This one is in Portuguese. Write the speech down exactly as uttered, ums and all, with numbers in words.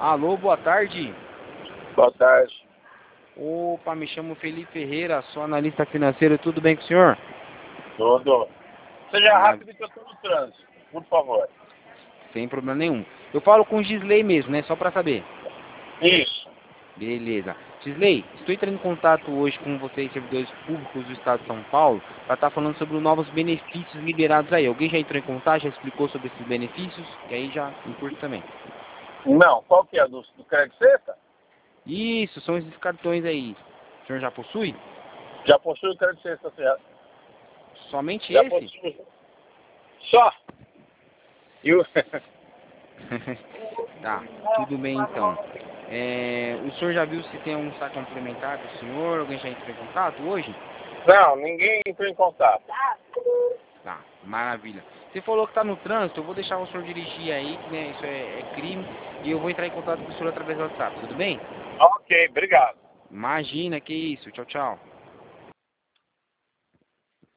Alô, boa tarde. Boa tarde. Opa, me chamo Felipe Ferreira, sou analista financeiro, tudo bem com o senhor? Tudo. Seja Ah, rápido que eu estou no trânsito, por favor. Sem problema nenhum. Eu falo com o Gisley mesmo, né? Só pra saber. Isso. Beleza. Gisley, estou entrando em contato hoje com vocês, servidores públicos do Estado de São Paulo, para estar falando sobre os novos benefícios liberados aí. Alguém já entrou em contato, já explicou sobre esses benefícios? E aí já encurto também. Não, qual que é? Do, do crédito sexta? Isso, são esses cartões aí. O senhor já possui? Já possui o crédito sexta, certo? Somente Já esse? possui. Só. E o... Tá, tudo bem então. É, o senhor já viu se tem algum saco complementar do senhor? Alguém já entrou em contato hoje? Não, ninguém entrou em contato. Tá, maravilha. Você falou que tá no trânsito, eu vou deixar o senhor dirigir aí, que né, isso é, é crime, e eu vou entrar em contato com o senhor através do WhatsApp, tudo bem? Ok, obrigado. Imagina, que isso. Tchau, tchau.